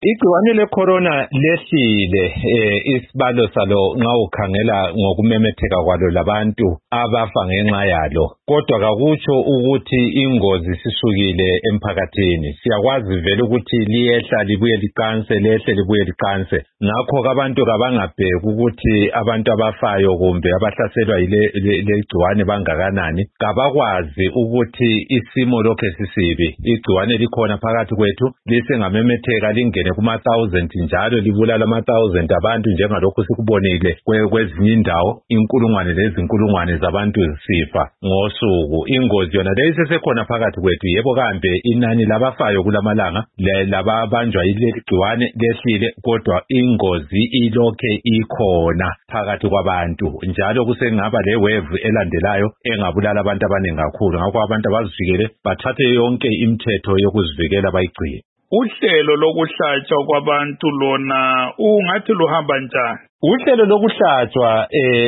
Igciwane le-corona lehlile isibalo salo nxa ukhangela ngokumemetheka kwalo labantu abafa ngenxa yalo. Kodwa kakutsho ukuthi ingozi sisukile emphakathini. Siyakwazi vele ukuthi liyehla libuye liqanse, lehle libuye liqanse. Ngakho abantu kabangabheki ukuthi abantu abafayo kumbe abahlaselwa yile gciwane bangakanani. Kabakwazi ukuthi isimo lokhe sisibi. Igciwane likhona phakathi kwethu, lisengamemetheka lingene kuma-1000 njalo libulala ama-1000 abantu njengalokhu sikubonile kwezinye indawo, inkulungwane lezinkulungwane zabantu zisifa ngosuku. Ingozi yona leyo isesekhona phakathi kwethu. Yebo kambe inani labafayo kulamalanga lababanjwa yileli gciwane lehlile, kodwa ingozi ilokhe ikhona phakathi kwabantu. Njalo kusengaba le-wave elandelayo engabulala abantu abaningi kakhulu. Ngakho abantu abazivikele bathathe yonke imithetho yokuzivikela bayigcine. Uhlelo lokuhlatshwa kwabantu lona ungathi luhamba njani? Uhlelo lokuhlatshwa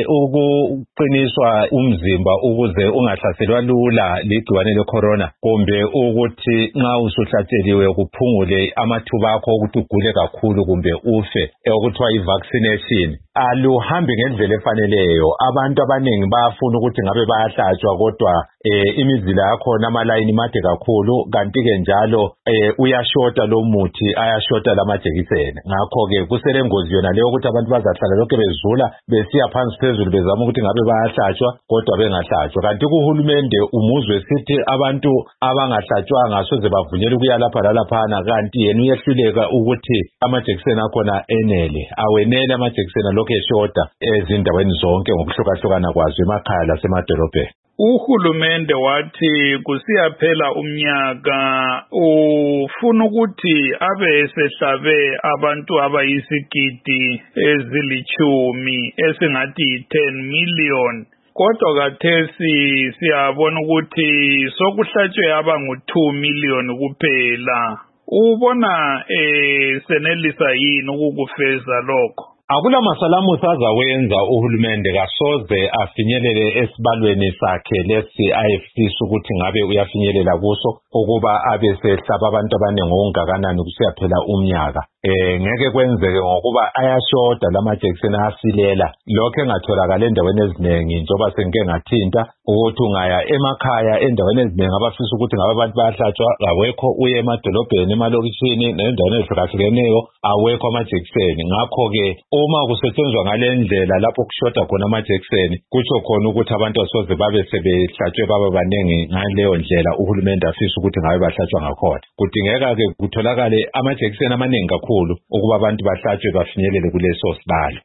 ukuqiniswa umzimba ukuze ungahlaselwa lula ligciwane le-corona, kumbe ukuthi nxa usuhlatsheliwe kuphungule amathuba akho ukuthi ugule kakhulu kumbe ufe, okuthiwa i-vaccination, aluhambi ngendlela efaneleyo. Abantu abaningi bayafuna ukuthi ngabe bayahlatshwa, kodwa imizila yakhona amalayini made kakhulu, kanti-ke njalo uyashota lo muthi, ayashota lamajekiseni. Ngakho-ke kuselengozi yona leyo ukuthi abantu bazahlala lokhu bezula besiya phansi phezulu bezama ukuthi ngabe bayahlatshwa kodwa bengahlatshwa. Kanti kuhulumende umuzwe sithi abantu abangahlatshwanga soze bavunyelwe ukuya lapha lalaphana, kanti yena uyehluleka ukuthi amajekiseni akhona enele. Awenele amajekiseni lokhu eshota ezindaweni zonke ngokuhlukahlukana kwazo emakhaya lasemadolobheni. Uhulumende wathi kusiyaphela umnyaka ufuna ukuthi abe sehlabe abantu abayisigidi ezilithumi esingathi 10 million. Kodwa kathesi siyabona ukuthi sokuhlatshwe abangu-2 million kuphela. Ubona senelisa yini ukukufeza lokho? Akula masalamusi azawenza uhulumende, kasoze afinyelele esibalweni sakhe lesi ayefisa ukuthi ngabe uyafinyelela kuso ukuba abe sehlaba abantu abaningi okungakanani kusiyaphela umnyaka. Ngeke kwenzeke ngokuba ayashoda lamajekiseni ayasilela. Lokho engatholakala endaweni eziningi njengoba sengike ngathinta ukuthi ungaya emakhaya endaweni eziningi abafisa ukuthi ngabe abantu bayahlatshwa awekho, uye emadolobheni emalokishini nendaweni ezihlukahlukeneyo awekho amajekiseni. Ngakho-ke uma kusetshenzwa ngale ndlela lapho kushoda khona amajekiseni, kutsho khona ukuthi abantu asoze babe sebehlatshwe baba baningi ngaleyo ndlela uhulumende afisa ukuthi ngabe bahlatshwa ngakhona. Kudingeka-ke kutholakale amajekiseni amaningi kakhulu ukuba abantu bahlatshwe bafinyelele kuleso sibalo.